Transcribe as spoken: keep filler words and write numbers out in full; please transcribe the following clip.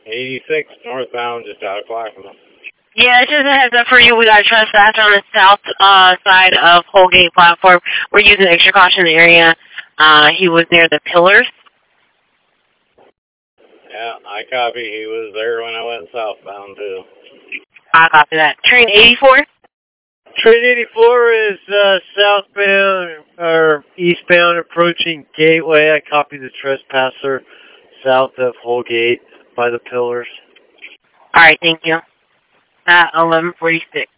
eighty-six northbound, just out of Clackamas. Yeah, it's just a heads up for you. We got a trespasser on the south uh, side of Holgate platform. We're using extra caution in the area. Uh, he was near the pillars. Yeah, I copy. He was there when I went southbound, too. I copy that. Train eighty-four? Train eighty-four is uh, southbound or eastbound approaching Gateway. I copy the trespasser south of Holgate by the pillars. All right, thank you. At eleven forty-six.